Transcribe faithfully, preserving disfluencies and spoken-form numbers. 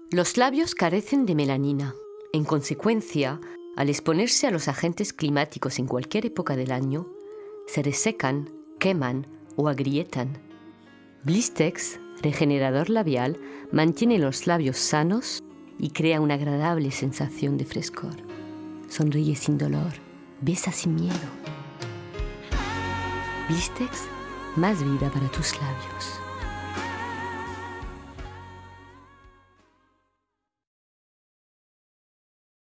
Los labios carecen de melanina. En consecuencia, al exponerse a los agentes climáticos en cualquier época del año, se resecan, queman o agrietan. Blistex, regenerador labial, mantiene los labios sanos y crea una agradable sensación de frescor. Sonríe sin dolor, besa sin miedo. Blistex, más vida para tus labios.